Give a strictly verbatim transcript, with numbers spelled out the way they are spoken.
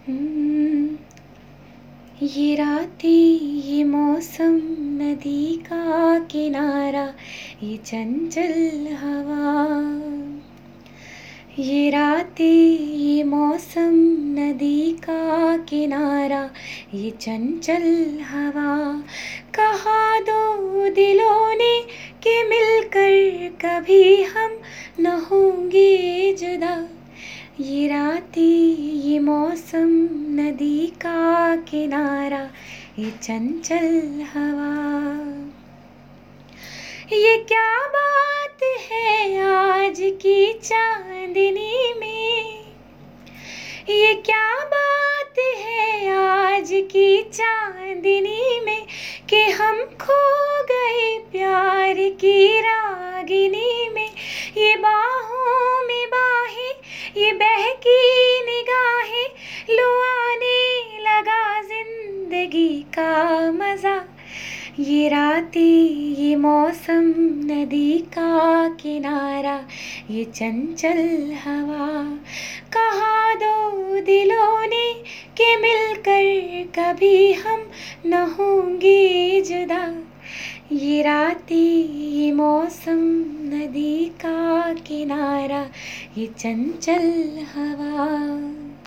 हम्म, ये रातें, ये मौसम, नदी का किनारा, ये चंचल हवा। ये रातें, ये मौसम, नदी का किनारा, ये चंचल हवा। कहा दो दिलों ने कि मिलकर कभी हम न होंगे जुदा। ये रातें, ये मौसम, नदी का किनारा, ये चंचल हवा। ये क्या बात है आज की चांदनी में, ये क्या बात है आज की चांदनी में, कि हम खो गए प्यार की रागिनी में। ये बाहों में बाहें, ये बहकी निगाहें, लो आने लगा जिंदगी का मजा। ये रातें, ये मौसम, नदी का किनारा, ये चंचल हवा। कहा दो दिलों ने कि मिलकर कभी हम न होंगे जुदा। ये रातें, ये मौसम, नदी का किनारा, ये चंचल हवा।